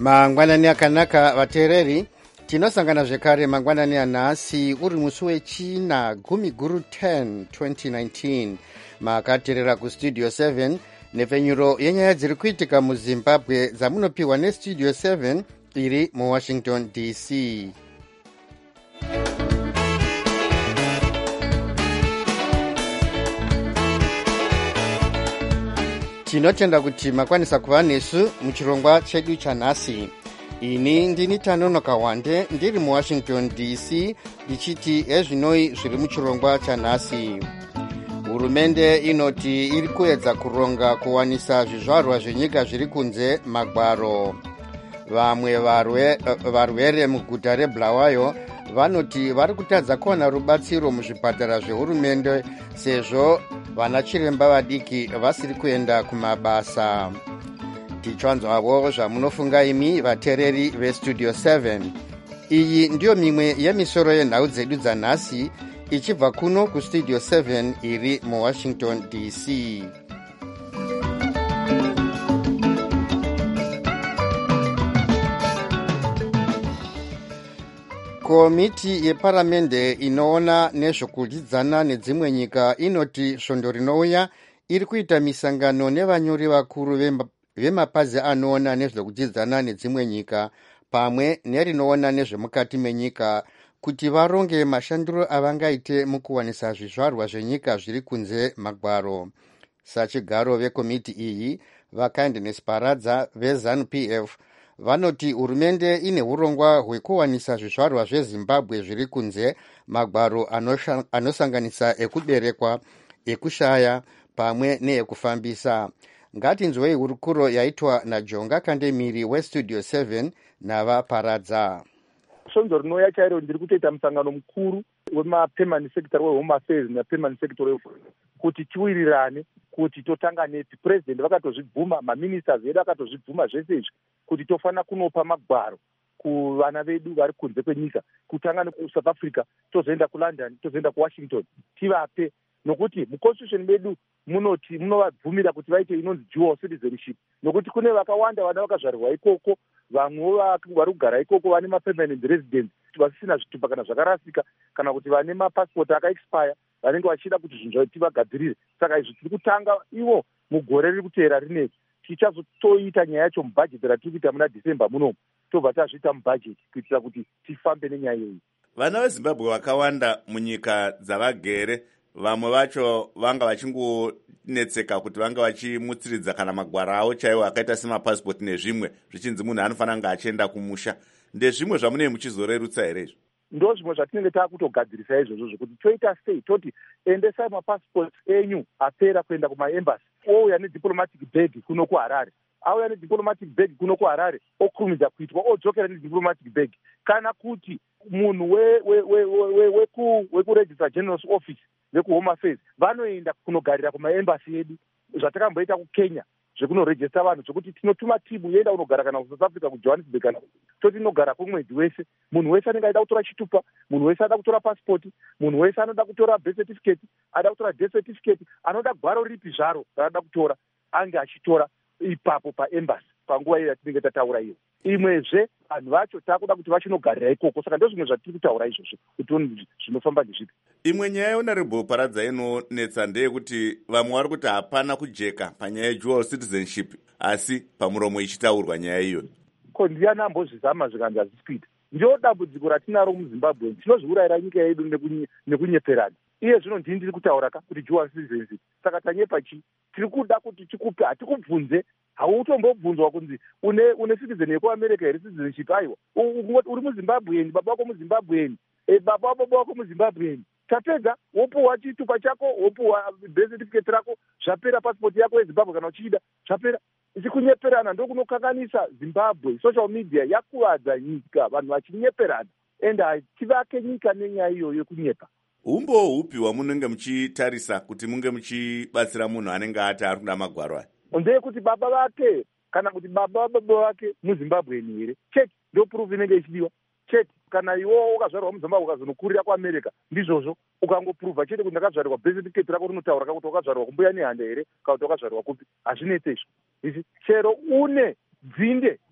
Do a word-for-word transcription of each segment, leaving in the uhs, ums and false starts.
Mangwanani akanaka vateereri, tinosangana zvekare mangwanani anhasi uri musi wechina gumi guru ten twenty nineteen makateerera kustudio seven nepfenyuro yenyaya dziri kuitika muzimbabwe dzamunopiwa nestudio seven iri muwashington D C. Tinotenda kuti makwanisa kuva nesu muchirongwa chedu chanhasi. Ini ndini Tanonoka Wande ndiri muwashington D C ndichiti ezvinoi zviri muchirongwa chanhasi. Hurumende inoti iri kuedza kuronga kuwanisa zvizvarwa zvenyika zviri kunze magwaro. Vamwe varwere muguta reBulawayo vanoti vari kutadza kuwana rubatsiro muzvipatara zvehurumende sezvo vana chiremba vadiki vasiri kuenda kumabasa. Tichanzwawo zvamunofunga imi vateereri vestudio seven. Iyi ndiyo mimwe yemisoro yenhau dzedu dzanhasi ichibva kuno kustudio seven iri muwashington D C. Komiti yeparamende inoona nezvokudzidzana nedzimwe nyika inoti svondo rinouya iri kuita misangano nevanyori vakuru vemapazi anoona nezvekudzidzana nedzimwe nyika pamwe nerinoona nezvemukati menyika kuti varonge mashandiro avangaite mukuwanisa zvizvarwa zvenyika zviri kunze magwaro. Sachigaro vekomiti iyi vakindness Paradza veZANU P F vanoti hurumende ine urongwa hwekuwanisa zvizvarwa zveZimbabwe zviri kunze magwaro anosanganisa ekuberekwa, ekushaya pamwe neekufambisa. Ngatinzwei hurukuro yaitwa naJonga Kandemiri westudio seven nava Paradza. Svondo rinouya chairo ndiri kutoita musangano mukuru wemapermanent secretary wehome affairs nepermanent secretary weforeign kuti tiwirirane kuti totanga nepi. President vakatozvibvuma, maministers vedu vakatozvibvuma zvese izvi kuti tofana kunopa magwaro kuvana vedu vari kunze kwenyika, kutanga nekusouth Africa tozoenda kuLondon tozoenda kuWashington tivape, nokuti muconstitution medu munoti munovabvumira kuti vaite inonzi dual citizenship, nokuti kune vakawanda vana vakazvarirwa ikoko, vamwe vari kugara ikoko vane mapermanent residence vasisina zvitupa kana zvakarasika, kana kuti vane mapasipoti akaexpire vanenge vachida kuti zvinhu tivagadzirire. Saka izvi tiri kutanga ivo mugore riri kuteera rineri tichazotoita nyaya yacho mubhajeti ratiri kuita muna December munomu, tobva tazviita mubhajeti kuitira kuti tifambe nenyaya iyoyi. Vana veZimbabwe vakawanda munyika dzavagere, vamwe vacho vanga vachingonetseka kuti vanga vachimutsiridza kana magwara avo chaiwo akaita semapasipoti nezvimwe zvichinzi munhu anofanira kunge achienda kumusha. Ndezvimwe zvamunei muchizorerutsa here izvo? Ndo zvimwe zvatinenge taakutogadzirisa izvozvo zvokuti toita sei toti endesai mapasipoti enyu apera kuenda kumaembasi, ouya nediplomatic bag kuno kuHarare, auya nediplomatic bag kuno kuHarare okurumidza kuitwa odzokera nediplomatic bag, kana kuti munhu wekuregister general's office vekuhome affairs vanoenda kunogarira kumaembasi edu, zvatakamboita kuKenya zvekunorejista vanhu zvokuti tinotuma timu yoenda kunogara kana kuSouth Africa kuJohannesburg, kana toti inogara kwemwedzi wese. Munhu wese anenge aida kutora chitupa, munhu wese ada kutora pasipoti, munhu wese anoda kutora birth certificate, ada kutora death certificate, anoda gwaro ripi zvaro raada kutora ange achitora ipapo paembasi panguva iyo yatinenge tataura iyo. Imwezve vanhu vacho taakuda kuti vachinogarira ikoko, saka ndozvimwe zvatiri kutaura izvozvo kuti one zvinofamba nezvipi. Imwe nyaya yehonorable Paradza inonetsa ndeyekuti vamwe vari kuti hapana kujeka panyaya yedual citizenship, asi pamuromo ichitaurwa nyaya iyo. Ko ndiani ambozvizama zvikanzi hazvisi kuita? Ndio dambudziko ratinaro muZimbabwe, tinozviurayira nyika yedu nekunyeperana. Iye zvino ndini ndiri kutaura ka kuti dual citizenship, saka tanyepa chi? Tiri kuda kuti tikupe, hatikubvunze, hautombobvunzwa kunzi une une citizen yekuAmerica here citizenship, aiwa uri muZimbabweni, baba wako muZimbabweni, e baba wabo wako muZimbabweni, tapedza wopuwa chitupa chako, wopuwa birth certificate rako, zvapera passport yako yeZimbabwe kana uchida zvapera. Ichikunyeperana ndokunokanganisa Zimbabwe. Social media yakuvadza nyika, vanhu vachinyeperana, ende hativake nyika nenyaya iyo yekunyepa. Umbo hupi hwamunenge muchitarisa kuti munge muchibatsira munhu anenge ati ari kuda magwaro aya? Ndeyekuti baba vake kana kuti baba vababa vake muZimbabweni here, cheki ndio proof inenge ichidiwa. Cheki kana iwo wakazvarwa muZimbabwe ukazonokurira kuAmerica ndizvozvo, ukangoprova chete kuti ndakazvarirwa birth certificate rako rinotaura kuti wakazvarirwa kumbuya nehanda here kana kuti wakazvarirwa kupi, hazvinetse izvo. Isi chero une dzinde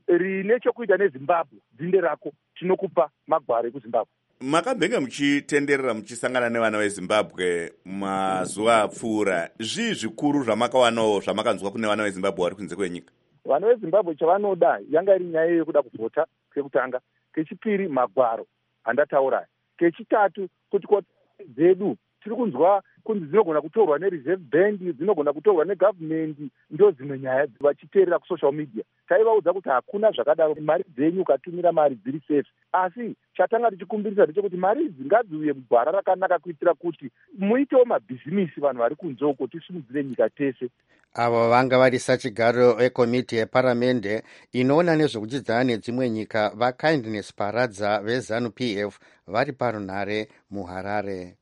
rine chokuita nezimbabwe dzinde rako tinokupa magwaro ekuzimbabwe. Makambenge muchitenderera muchisangana nevana vezimbabwe mazuva apfuura, zvii zvikuru zvamakawanawo zvamakanzwa kune vana vezimbabwe vari kunze kwenyika? Vana vezimbabwe chavanoda yanga iri nyaya yekuda kuvhota kekutanga, kechipiri magwaro andataura, kechitatu kuti kodzero dzedu tiri kunzwa kunzi dzinogona kutorwa nereserve bank, dzinogona kutorwa negovernment, ndo dzimwe nyaya vachiteerera kusocial media. Taivaudza kuti hakuna zvakadaro, mari dzenyu ukatumira mari dziri safe, asi chatanga tichikumbirisa ndechekuti mari idzi ngadziuye mugwara rakanaka kuitira kuti muitewo mabhizinisi vanhu vari kunze uko, tisimudzire nyika tese. Avo vanga vari sachigaro ekomiti yeparamende inoona nezvekuchidzana nedzimwe nyika vaKindness Paradza veZANU P F vari parunhare muHarare.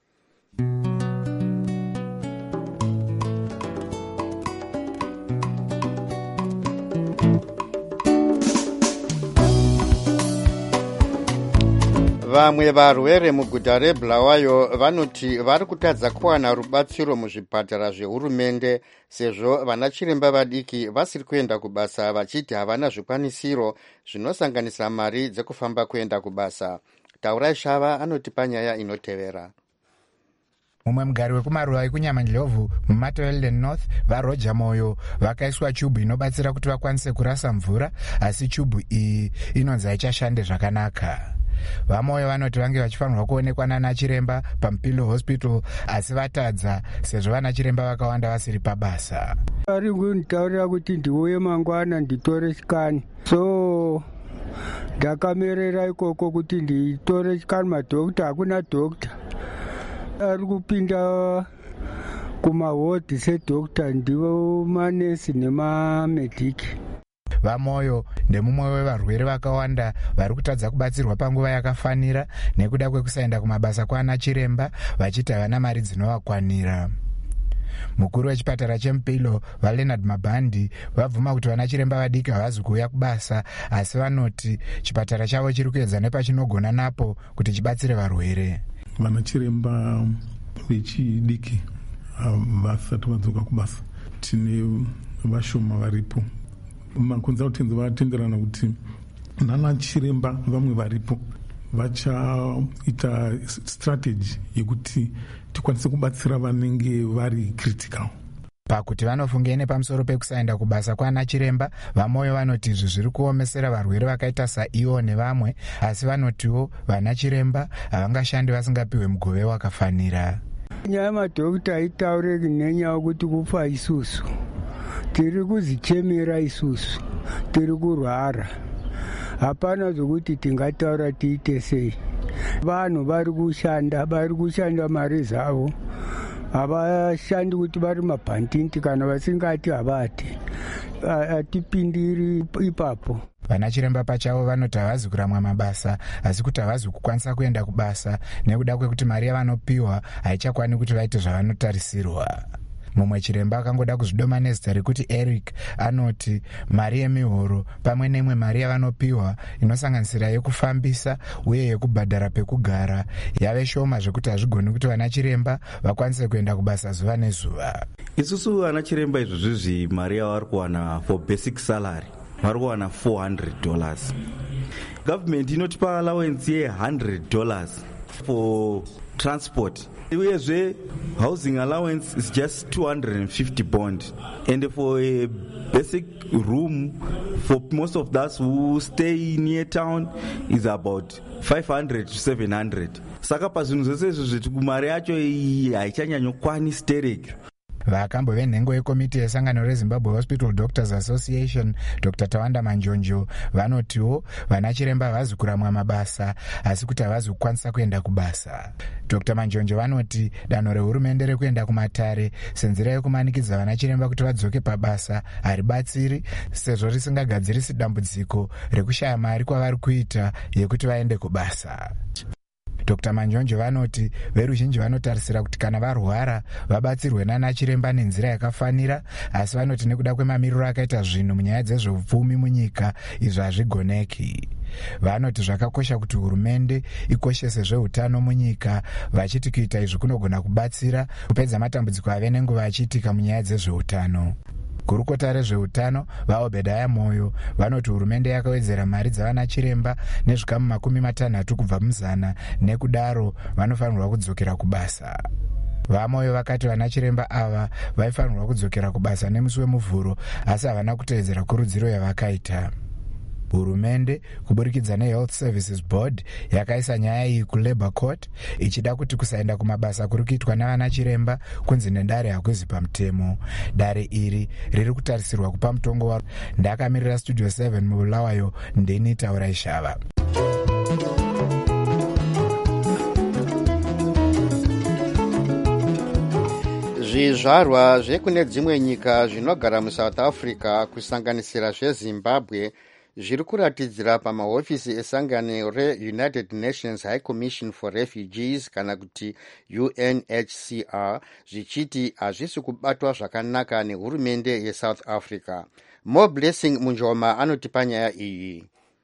Vamwe varwere muguta reBulawayo vanoti vari kutadza kuwana rubatsiro muzvipatara zvehurumende sezvo vana chiremba vadiki vasiri kuenda kubasa vachiti havana zvikwanisiro zvinosanganisa mari dzekufamba kuenda kubasa. Taurai Shava anotipa nyaya inotevera. Mumwe mugari wekumaruva ekuNyamandlovu muMatabeleland North vaRoger Moyo vakaiswa chubhu inobatsira kuti vakwanise kurasa mvura, asi chubhu iyi inonzi haichashande zvakanaka. Vamoyo vanoti vange vachifanirwa kuonekwa nana chiremba paMpilo Hospital asi vatadza sezvo vana chiremba vakawanda vasiri pabasa. Vari kunditaurira kuti ndiuye mangwana nditore chikani, so ndakamerera ikoko kuti nditore chikani. Madhokta hakuna dhokta ari kupinda kumahodhi sedhokta, ndivo manesi nemamedhiki. Vamoyo ndemumwe wevarwere vakawanda vari kutadza kubatsirwa panguva yakafanira nekuda kwekusaenda kumabasa kwana chiremba vachiti havana mari dzinovakwanira. Mukuru wechipatara cheMpilo vaLeonard Mabhandi vabvuma kuti vana chiremba vadiki havazi kuuya kubasa, asi vanoti chipatara chavo chiri kuedza nepachinogona napo kuti chibatsire varwere. Vana chiremba vechidiki vasati vadzoka kubasa, tine vashoma varipo. Makonzautenzi vatenderana kuti nana chiremba vamwe varipo vachaita strategy yekuti tikwanise kubatsira vanenge vari critical. Pakuti vanofunge nepamusoro pekusaenda kubasa kwana chiremba, Vamoyo vanoti izvi zviri kuomesera varwere vakaita saivo nevamwe, asi vanotiwo vana chiremba havangashandi vasingapiwe mugove wakafanira. Nyaya madhokta itaure nenyaya kuti kufa isusu tiri kuzichemera, isusu tiri kurwara, hapana zvokuti tingataura tiite sei. Vanhu vari kushanda, vari kushanda mari zvavo, havashandi kuti vari mabhandinti kana vasingati havati, hatipindiri ipapo. Vana chiremba pachavo vanoti havazi kuramwa mabasa, asi kuti havazi kukwanisa kuenda kubasa nekuda kwekuti mari yavanopiwa haichakwani kuti vaite zvavanotarisirwa. Mumwe chiremba akangoda kuzvidoma nezita rekuti Eric anoti mari yemihoro pamwe neimwe mari yavanopiwa inosanganisira yekufambisa uye yekubhadhara pekugara yave shoma zvekuti hazvigoni kuti vana chiremba vakwanise kuenda kubasa zuva nezuva. Isusu vana chiremba izvozvizvi mari yavari kuwana for basic salary vari kuwana four hundred dollars. Government inotipa allowance ye one hundred dollars for transport. Uyezve housing allowance is just two hundred fifty bond, and for a basic room for most of us who stay near town is about five hundred to seven hundred. Saka pazvinhu zvese izvo zviti kumari yacho haichanyanyokwanisi stereki. Vakambo venhengo yekomiti yesangano reZimbabwe Hospital Doctors Association Doctor Tawanda Manjonjo vanotiwo vana chiremba havazi kuramwa mabasa, asi kuti havazi kukwanisa kuenda kubasa. Doctor Manjonjo vanoti danho rehurumende rekuenda kumatare senzira yekumanikidza vana chiremba kuti vadzoke pabasa haribatsiri, sezvo risingagadzirisi dambudziko rekushaya mari kwavari kuita yekuti vaende kubasa. Doctor Manjonjo vanoti veruzhinji vanotarisira kuti kana varwara vabatsirwe nana chiremba nenzira yakafanira, asi vanoti nekuda kwemamiriro akaita zvinhu munyaya dzezveupfumi munyika izvo hazvigoneki. Vanoti zvakakosha kuti hurumende ikoshese zveutano munyika, vachiti kuita izvi kunogona kubatsira kupedza matambudziko ave nenguva achiitika munyaya dzezveutano. Gurukota rezveutano vaobhedhaya Moyo vanoti hurumende yakawedzera mari dzavana chiremba nezvikamu makumi matanhatu kubva muzana, nekudaro vanofanirwa kudzokera kubasa. VaMoyo vakati vana chiremba ava vaifanirwa kudzokera kubasa nemusi wemuvhuro, asi havana kutevedzera kurudziro yavakaita. Hurumende kuburikidza neHealth Services Board yakaisa nyaya iyi kuLabour Court ichida kuti kusaenda kumabasa kuri kuitwa navana chiremba kunzi nedare hakuzi pamutemo. Dare iri riri kutarisirwa kupa mutongo waro. Ndakamirira Studio seven muBulawayo, ndini Taurai Shava. Zvizvarwa zvekune dzimwe nyika zvinogara muSouth Africa kusanganisira zveZimbabwe zviri kuratidzira pamahofisi esangano reUnited Nations High Commission for Refugees kana kuti U N H C R zvichiti hazvisi kubatwa zvakanaka nehurumende yeSouth Africa. More Blessing Munjoma anotipa nyaya iyi.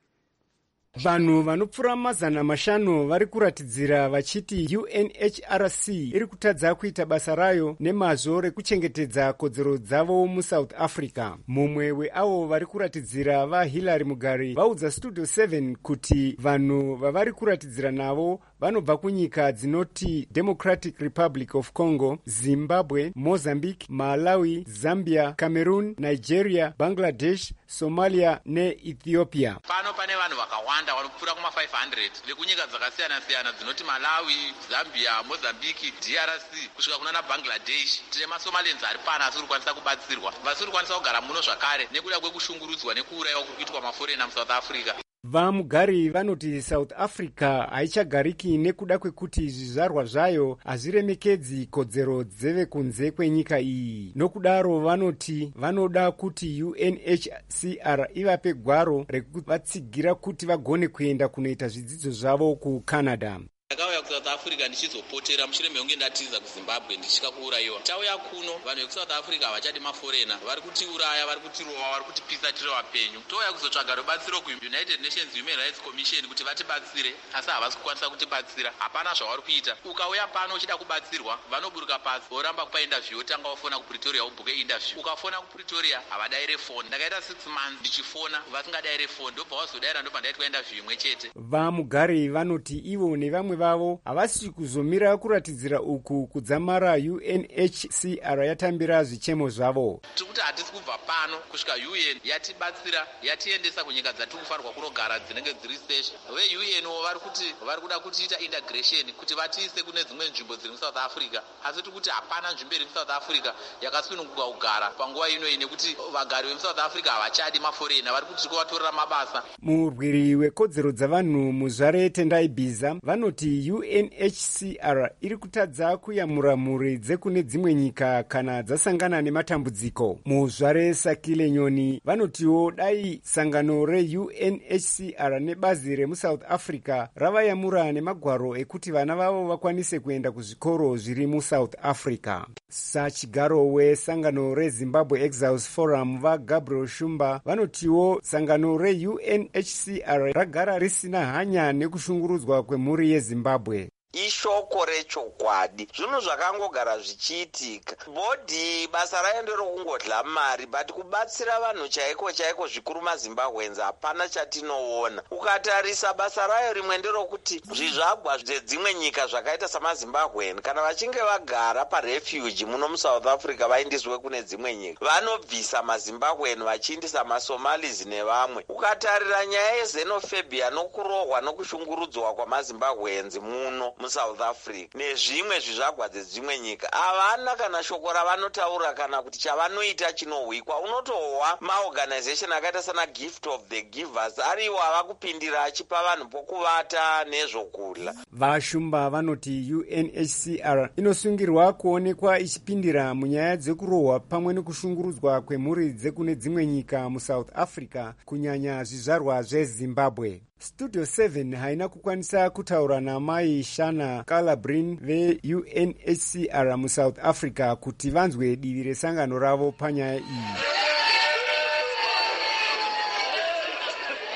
Vanhu vanopfuura mazana mashanu vari kuratidzira vachiti U N H R C iri kutadza kuita basa rayo nemazvo rekuchengetedza kodzero dzavo muSouth Africa. Mumwe weavo vari kuratidzira vaHillary Mugari vaudza Studio seven kuti vanhu vavari kuratidzira navo vanobva kunyika dzinoti Democratic Republic of Congo, Zimbabwe, Mozambique, Malawi, Zambia, Cameroon, Nigeria, Bangladesh, Somalia neEthiopia. Pano pane vanhu vakawanda vanopfuura kuma five hundred vekunyika dzakasiyana siyana dzinoti Malawi, Zambia, Mozambique, D R C kusvika kuna na Bangladesh. Tine maSomalians ari pana asiri kwanisa kubatsirwa. Vasiri kwanisa kugara muno zvakare nekuda kwekushungurudzwa nekuurayiwa kuri kuitwa maforena muSouth Africa. VaMugari vanoti South Africa haichagariki nekuda kwekuti zvizvarwa zvayo hazviremekedzi kodzero dzevekunze kwenyika iyi. Nokudaro vanoti vanoda kuti U N H C R ivape gwaro rekuvatsigira kuti vagone kuenda kunoita zvidzidzo zvavo kuCanada. Ndakauya kuSouth Africa ndichizopotera mushure mekunge ndatiza kuZimbabwe ndichika kuurayiwa. Tauya kuno vanhu vekuSouth Africa havachadi maforena, vari kutiuraya, vari kutirova, vari kutipisa tiri vapenyu. Touya kuzotsvaga rubatsiro kuUnited Nations Human Rights Commission kuti vatibatsire, asi havasi kukwanisa kutibatsira. Hapana zvavari kuita. Ukauya pano uchida kubatsirwa, vanoburuka pasi, voramba kupa interview, wotanga wafona kuPretoria wobhuke interview. Ukafona kuPretoria havadaire phone. Ndakaita six months ndichifona vasingadaire phone, ndobva vazodaira ndobva ndaitwa interview imwe chete. VaMugari vanoti ivo nevamwe vavo havasi kuzomira kuratidzira uku kudzamara U N H C R yatambira zvichemo zvavo. Tikuti hatisi kubva pano kusvika U N yatibatsira yatiendesa kunyika dzatiri kufanirwa kunogara dzinenge dziri station. VeU N vari kuti vari kuda kutiita integration kuti vatiise kune dzimwe nzvimbo dziri muSouth Africa, asi tikuti hapana nzvimbo iri muSouth Africa yakasununguka kugara panguva ino iyi nekuti vagari vemuSouth Africa havachadi maforena, vari kuti tiri kuvatorera mabasa. Murwiri wekodzero dzavanhu muZvare Tendai Bhiza vanoti U N H C R iri kutadza kuyamura mhuri dzekune dzimwe nyika kana dzasangana nematambudziko. MuZvare Sakile Nyoni vanotiwo dai sangano reU N H C R nebazi remuSouth Africa ravayamura nemagwaro ekuti vana vavo vakwanise kuenda kuzvikoro zviri muSouth Africa. Sachigaro wesangano reZimbabwe Exiles Forum vaGabriel Shumba vanotiwo sangano reU N H C R ragara risina hanya nekushungurudzwa kwemhuri yeZimbabwe. Ishoko rechokwadi. Zvinhu zvakangogara zvichiitika. Bhodhi basa rayo nderokungodla mari, but kubatsira vanhu chaiko chaiko zvikuru maZimbabweans hapana chatinoona. Ukatarisa basa rayo rimwe nderokuti zvizvagwa zvedzimwe nyika zvakaita samaZimbabwean kana vachinge vagara parefuge muno muSouth Africa vaindiswe kune dzimwe nyika, vanobvisa maZimbabwean vachiindisa maSomalis nevamwe. Ukatarira nyaya yezenophobia nokurohwa nokushungurudzwa kwamaZimbabweans muno muSouth Africa nezvimwe zvizvagwa dzedzimwe nyika havana kana shoko ravanotaura kana kuti chavanoita chinohwikwa. Unotohwa maorganization akaita sana Gift of the Givers ariwo ava kupindira achipa vanhu pokuvata nezvokudya. Vashumba vanoti U N H C R inosungirwa kuonekwa ichipindira munyaya dzekurohwa pamwe nekushungurudzwa kwemhuri dzekune dzimwe nyika muSouth Africa kunyanya zvizvarwa zveZimbabwe. Studio seven haina kukwanisa kutaura namai Shana Calabrin veU N H C R muSouth Africa kuti vanzwe divi resangano ravo panyaya iyi.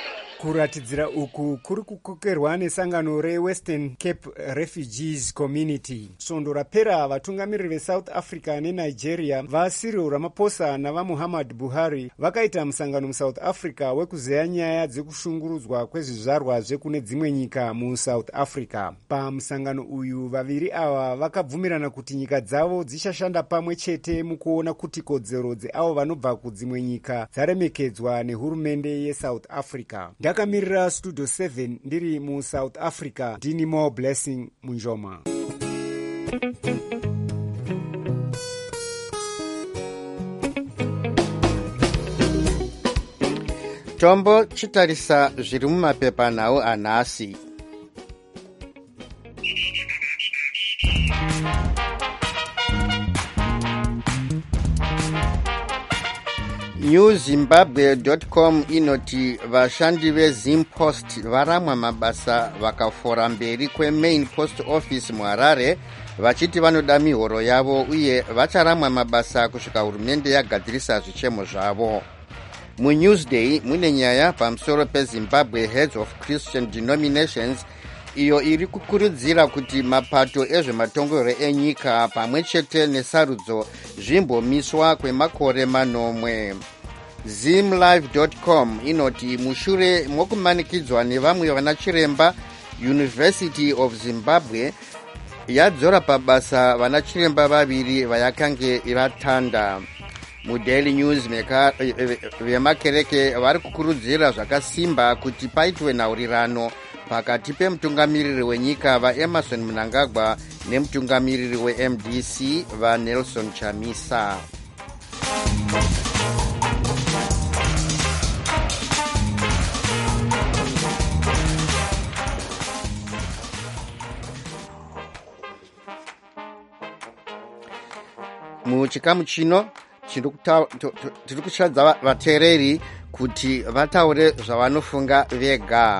kuratidzira uku kuri kukokerwa nesangano rewestern cape refugees community. Svondo rapera vatungamiriri vesouth africa nenigeria vaCyril Ramaphosa navamuhammad Buhari vakaita musangano musouth africa wekuzeya nyaya dzekushungurudzwa kwezvizvarwa zvekune dzimwe nyika musouth africa. Pamusangano uyu vaviri ava vakabvumirana kuti nyika dzavo dzichashanda pamwe chete mukuona kuti kodzero dzeavo vanobva kudzimwe nyika dzaremekedzwa nehurumende yesouth africa. Ndakamirira studio seven ndiri muSouth Africa, ndini More Blessing Munjoma. tombo chitarisa zviri mumapepanhau anhasi. new zimbabwe dot com inoti vashandi veZimpost varamwa mabasa vakafora mberi kwemain post office muHarare vachiti vanoda mihoro yavo uye vacharamwa mabasa kusvika hurumende yagadzirisa zvichemo zvavo. MuNewsday mune nyaya pamusoro peZimbabwe Heads of Christian Denominations iyo iri kukurudzira kuti mapato ezvematongero enyika pamwe chete nesarudzo zvimbomiswa kwemakore manomwe. Zimlive dot com inoti mushure mokumanikidzwa nevamwe vanachiremba, University of Zimbabwe yadzora pabasa vanachiremba vaviri vayakange iratanda. MuDaily News vemakereke vari kukurudzira zvakasimba kuti paitwe nhaurirano pakati pemutungamiriri wenyika vaEmerson Mnangagwa nemutungamiriri weM D C vaNelson Chamisa. Muchikamu chino tiri kushadza vateereri kuti vataure zvavanofunga vega.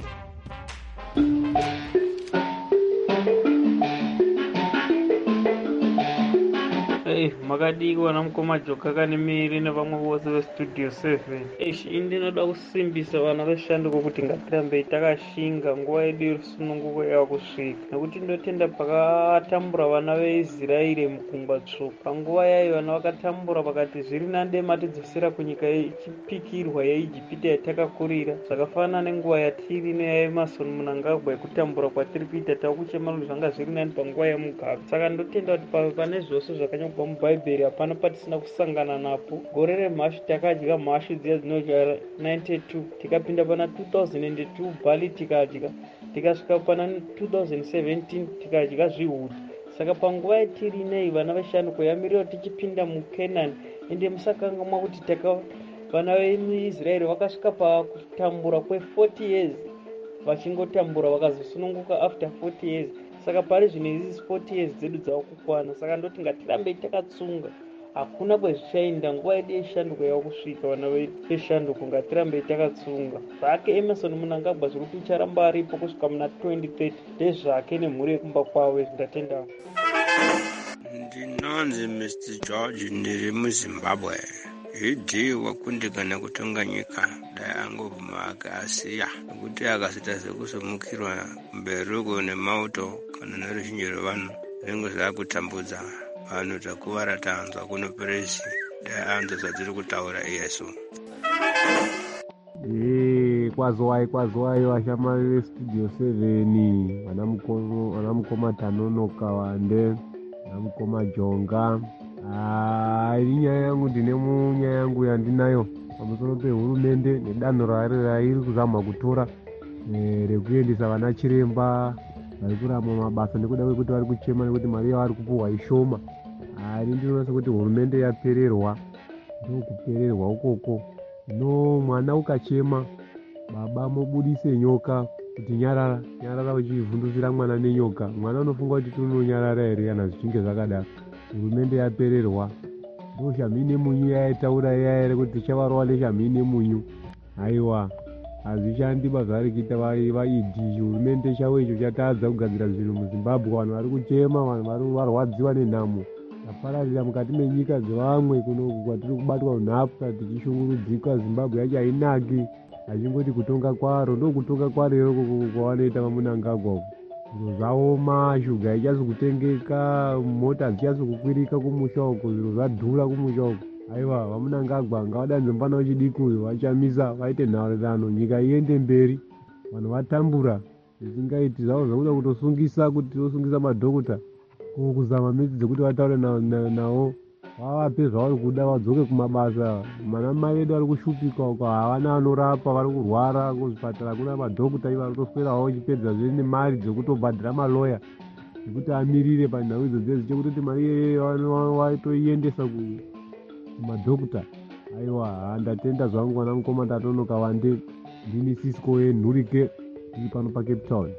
Hey, makadiki wana mukoma joka nemiri nevamwe vose vestudio seven. Eish, indinoda kusimbisa vana veshandiko kuti ngatirambe takashinga nguva yedu yerusununguko yava kusvika. Nekuti ndotenda pakatambura vana veIsraeri mugungwa tsvuku. Nguva yayo vana vakatambura pakati zviri nande matidzosera kunyika yechipikirwa yeIjipita yatakakurira. Zvakafanana nenguva yatiri neyaEmerson Mnangagwa yekutambura kwatiri kuita takuchema zvanga zviri nande panguva yeMugabe. Saka ndotenda kuti pane zvose zvakanyogwa mubhaibheri hapana patisina kusangana napo. Gore remhashu takadya mhashu dziya dzinodya ninety-two, tikapinda pana two thousand two bali tikadya, tikasvika pana two thousand seventeen tikadya zvihuri. Saka panguva yatiri nei vana veshanduko yamirira tichipinda muKenani, ende musakanga mwakuti taka vana veIsraeri vakasvika pakutambura kwe-forty years vachingotambura vakazosununguka after forty years. Saka pari zvino izi forty years dzedu dzavakukwana. Saka ndoti ngatirambe takatsunga, hakuna kwezvichaenda nguva yedu yeshanduko yakusvika. Vana veshanduko ngatirambe takatsunga. Zvake Emerson Mnangagwa zviri kuti ucharamba aripo kusvika muna twenty thirty ndezvake nemhuri yekumba kwavo. Ndatenda. Ndinonzi Mister George ndiri muZimbabwe. Hidhi wakundikana kutonga nyika dai angobvuma akasiya nekuti akasita sekusomukirwa mberuko nemauto kana neruzhinji rwevanhu zvinenge zvakutambudza vanhu takuvara tanzwa kuno perezi dai anzwa dziri kutaura iyesu. Eh, kwazowai kwazowai vashamari vestudio seven, vana mukoma vana mukoma Tanonoka Wande, vana mukoma Jonga. Ah, inyaya yangu ndine munyaya yangu yandinayo pamusoro pehurumende nedanho rairi kuzama kutora e, rekuendesa vana chiremba vari kurama mabasa nekuda kwekuti vari kuchema nekuti mari yavari kupuhwa ishoma. Ari ndinoona kuti hurumende yapererwa, ndokupererwa ukoko. No mwana ukachema baba mobudise nyoka kuti nyarara nyarara uchivhundusira mwana nenyoka, mwana unofunga kuti tunonyarara here kana zvichinge zvakadaro. Hurumende yapererwa, ndo Shamini Munyu yaitaura iya ere kuti tichavarowa neShamini Munyu. Aiwa, hazvishandi basa vari kuita vaidhi. Hurumende chavo icho chatadza kugadzira zvinhu muZimbabwe. Vanhu vari kuchema, vanhu varwadziwa nenhamo yapararira mukati menyika dzevamwe kunoku kwatiri kubatwa nhapwa tichishungurudzika. Zimbabwe yacho hainaki, achingoti kutonga kwaro ndo kutonga kwaro iroko kwavanoita vamunangagwa uko. Zviro zvaoma, shuga ichazi kutengeka, mota hadzichazi kukwirika kumusha uko, zviro zvadhura kumusha uko. Aiwa, vamunangagwa ngavadanze mupana wechidiki uyu vachamisa vaite nharirano, nyika iende mberi, vanhu vatambura zvisingaiti zvavo zvakuda kutosungisa kuti tosungisa madhokota kuzama midzi dzekuti vataure navo vavape zvavari kuda vadzoke kumabasa. Mana mai vedu vari kushupika uko, havana vanorapa, vari kurwara kuzvipatara, kuna madhokota ivo varikutoswerawo vachipedza zviri nemari dzekutobhadhira maloya ekuti amirire panhau idzodzezi chekutoti mari iyeye vatoiendesa kumadhokota. Aiwa, handatenda zvangu vana mukoma ndatonoka wande ndini Cisco yenhurike iri pano paCape Town.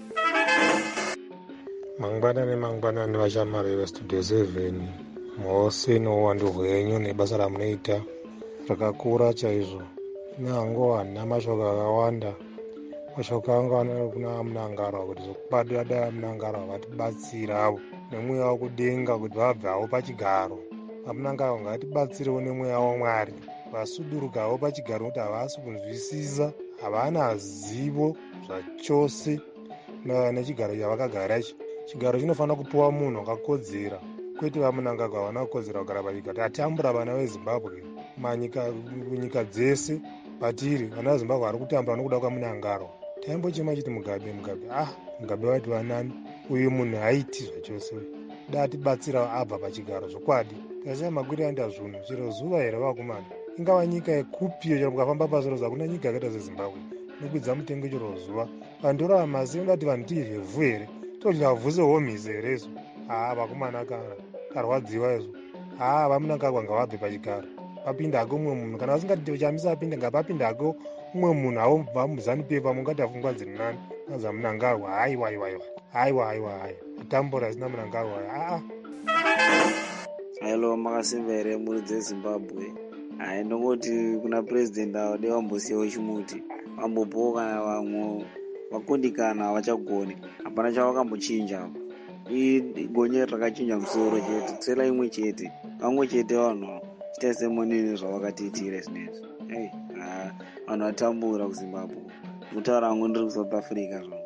Mangwanani mangwanani vashamari vestudio seven, mose nouwandu hwenyu nebasa ramunoita rakakura chaizvo. Nehango hana mashoko akawanda, mashoko anga anori kuna Munangaro kuti zokubadada Munangaro vatibatsirawo nemweya wekudenga kuti vabvawo pachigaro. Vamunangaro ngatibatsirewo nemweya waMwari, vasudurukawo pachigaro kuti havasi kunzwisisa, havana zivo zvachose nechigaro chavakagara ichi. Chigaro chinofanira kupuwa munhu akakodzera, kwete vamunangagwa havana kukodzera kugara pachigaro. Tatambura vana veZimbabwe kunyika dzese patiri, vana veZimbabwe vari kutambura nokuda kwaMunangagwa. Taimbochema chiti Mugabe, Mugabe, ah, Mugabe vati vanani, uyu munhu haiti zvachose, datibatsira abva pachigaro zvokwadi. Tikashaya makwiri aenda zvunhu, chero zuva here vakomana, ingava nyika yekupiyo chero mukafamba pasoro zakuna nyika yakaita seZimbabwe nokwidza mutengo chero zuva. Vanhu torava masi undati vanhu tirye vhu here, todya vhu sehomisi here isu. Haa, vakomana karwadziwa isu. Haa, vamunangagwa ngavabve pachigaro, papinda hako umwe munhu, kana vasingati uchamisa apinde ngapapinda hako umwe munhu avo vamuzani pepa mungati afungwa dziri nani naza Munangagwa. Haiwa, haiwa, haiwa, haiwa, haiwa, kutambura isina Munangagwa. Haa, hailo makasimba here mhuri dzeZimbabwe. Hai, ndongoti kuna purezidendi avo dei vambosiyawo chimuti, vambopowo kana vamwe vakundikana havachagoni, hapana chavakambochinja apo. Igonyeri rakachinja musoro chete, tsela imwe chete, vamwe chete vanhu chita semonini zvavakatiitira zvinezvi. Ei, vanhu vatambura kuZimbabwe, mutaura vamwe ndiri kuSouth Africa zvangu.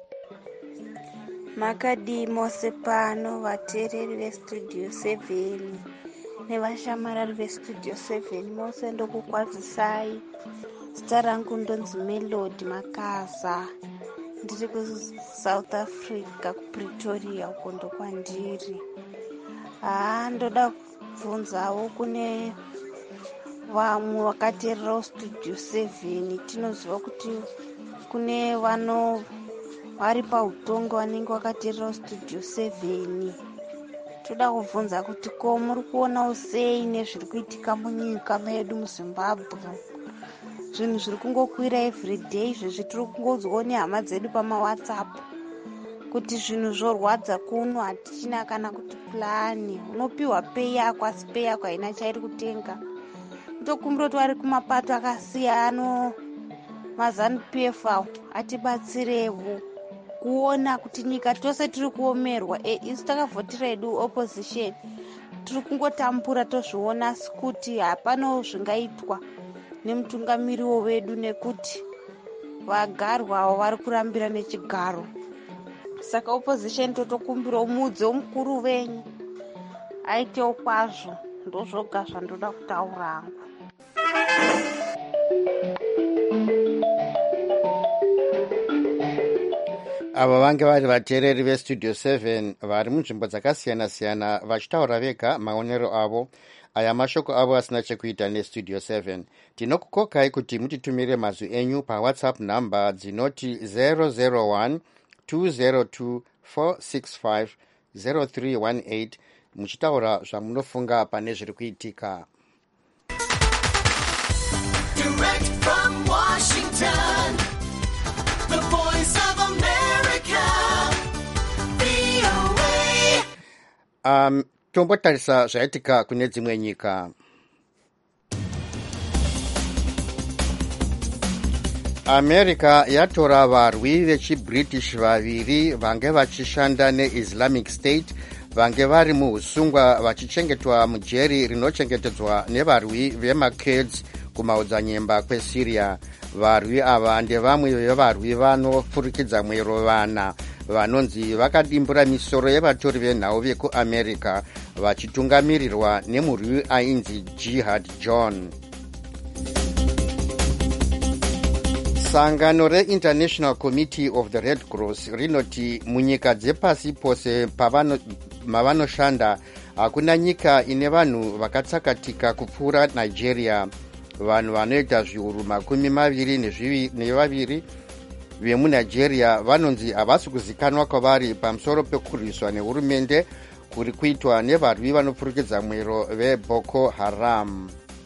Makadi mose pano vateereri vestudio seven nevashamarari vestudio seven mose ndokukwazisai. Zita rangu ndonzi Melody Makaza, ndiri kuSouth Africa kuPretoria uko ndo kwandiri. Haa, ndoda kubvunzawo kune vamwe vakateererawo studio seven. Tinoziva kuti kune vano vari pautongo vanenge vakateererawo studio seven. Toda kubvunza kuti ko muri kuonawo sei nezviri kuitika munyika medu muZimbabwe? Zvinhu zviri kungokwira everyday, izvezvi tiri kungodzwawo nehama dzedu pamawhatsapp kuti zvinhu zvorwadza kuno, hatichina kana kuti purani. Unopiwa pei yako asi pei yako haina chairi kutenga. Tokumbira kuti vari kumapato akasiyana maZANU-P F awo atibatsirewo kuona kuti nyika tose tiri kuomerwa. E, isu takavhotera edu opposition tiri kungotambura tozviona, asi kuti hapana zvingaitwa nemutungamiriwo wedu nekuti vagarwa avo vari kurambira nechigaro. Saka opposition totokumbirawo mudzi mukuru venyu aitewo kwazvo. Ndozvoga zvandoda kutaura hangu. Ava vange vari vateereri vestudio seven vari munzvimbo dzakasiyana-siyana vachitaura vega maonero avo. Aya mashoko avo asina chekuita nestudio seven. Tinokukokai kuti mutitumire mazwi enyu pawhatsapp namba dzinoti zero zero one two zero two four six five zero three one eight muchitaura zvamunofunga pane zviri kuitika. Direct from Washington, the voice of America, V O A. Um, tombotarisa zvaitika kune dzimwe nyika. America yatora varwi vechiBritish vaviri vange vachishanda neIslamic State vange vari muusungwa vachichengetwa mujeri rinochengetedzwa nevarwi vemakurds kumaodzanyemba kweSyria. varwi ava ndevamwe vevarwi vanofurikidza mwero vana vanonzi vakadimbura misoro yevatori venhau vekuamerica vachitungamirirwa nemurwi ainzi Jihad John. Sangano re-International Committee of the Red Cross rinoti munyika dzepasi pose mavanoshanda hakuna nyika ine vanhu vakatsakatika kupfuura Nigeria. Vanhu vanoita zviuru makumi maviri nevaviri vemunigeria vanonzi havasi kuzikanwa kwavari pamusoro pekurwiswa nehurumende kuri kuitwa nevarwi vanopfurikidza mwero veBoko Haram.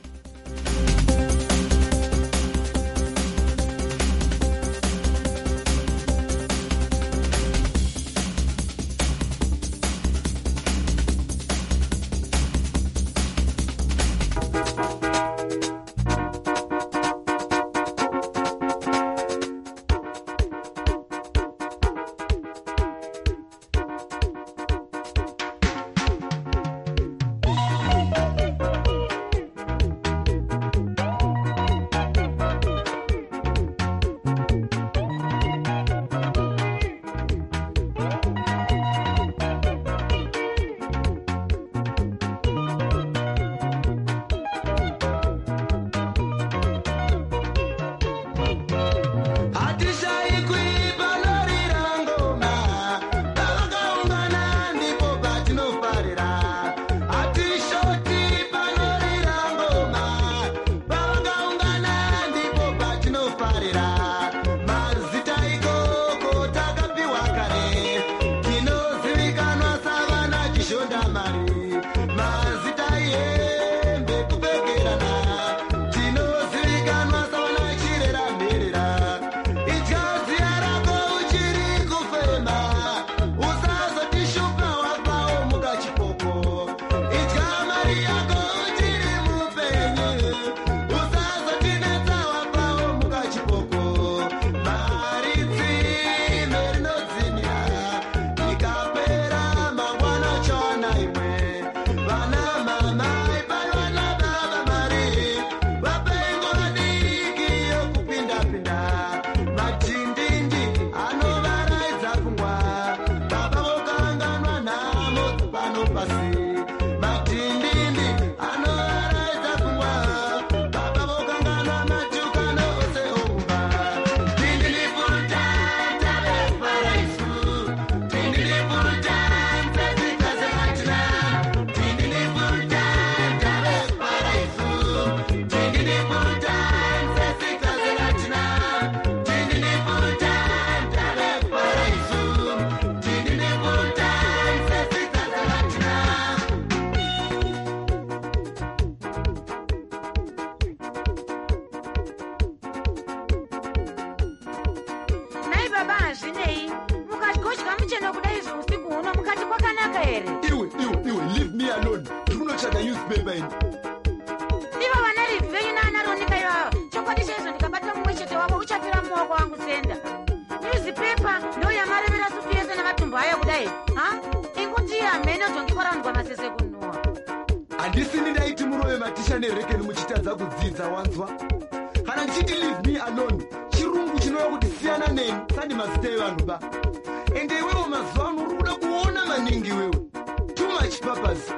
handisini ndaiti murove matisha nerekeni muchitadza kudzidza wanzwa kana ndichiti leave me alone chirungu chinova kuti siyana neni sandi mazita evanhu ba ende iwewo mazuva ano uri kuda kuona maningi iwewe too much purpose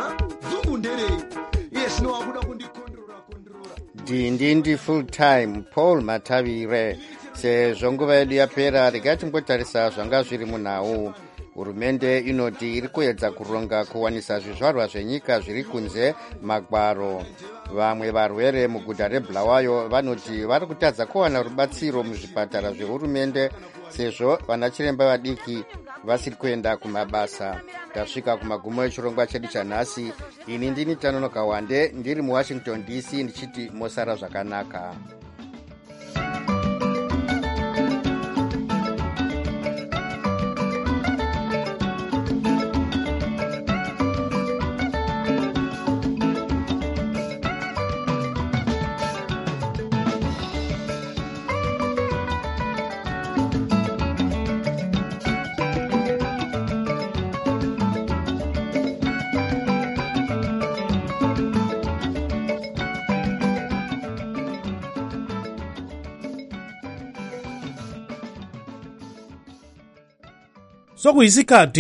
zungu nderei iye zvino wakuda kundikondrora kondrora ndindindi full time Paul Matavire. Sezvo nguva yedu yapera regai timbotarisa zvanga zviri munhau. Hurumende inoti iri kuedza kuronga kuwanisa zvizvarwa zvenyika zviri kunze magwaro. Vamwe varwere muguta reBulawayo vanoti vari kutadza kuwana rubatsiro muzvipatara zvehurumende sezvo vana chiremba vadiki vasiri kuenda kumabasa. Tasvika kumagumo echirongwa chedu chanhasi. Ini ndini Tanonoka Wande ndiri muWashington D C ndichiti mosara zvakanaka. sokuyisikhathi